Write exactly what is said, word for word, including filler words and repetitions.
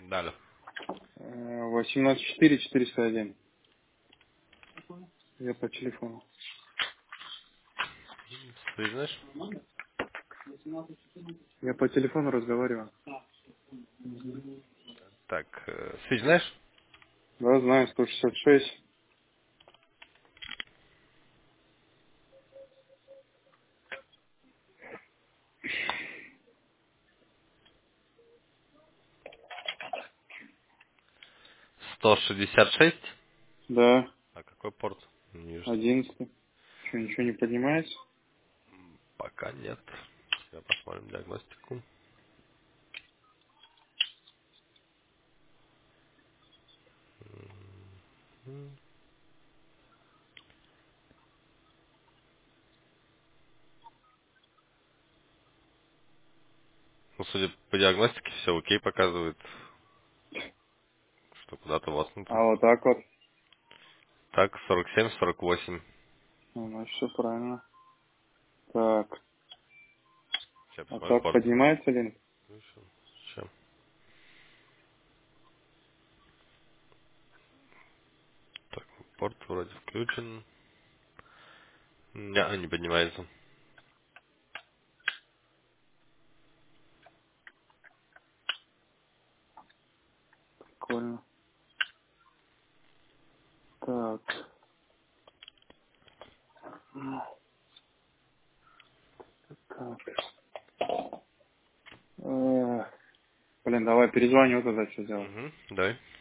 Далее. восемнадцать четыре четыреста один. Я по телефону. Соединяешь? Я по телефону разговариваю. Так, э, соединяешь? Да, знаю, сто шестьдесят шесть. сто шестьдесят шесть. Да, А какой порт? Не вижу. одиннадцатый. Что, ничего не поднимается? Пока нет. Я посмотрим диагностику. М. Ну, судя по диагностике, все окей показывает, что куда-то А воткнуто. вот так вот. Так, сорок семь сорок восемь. Ну, значит, все правильно. Так, Сейчас а посмотрю так порт. поднимается ли? Сейчас. Так, порт вроде включен. Не, не поднимается. Прикольно. Так, так. Э, Блин, давай перезвоню тогда, что делать. Угу, давай.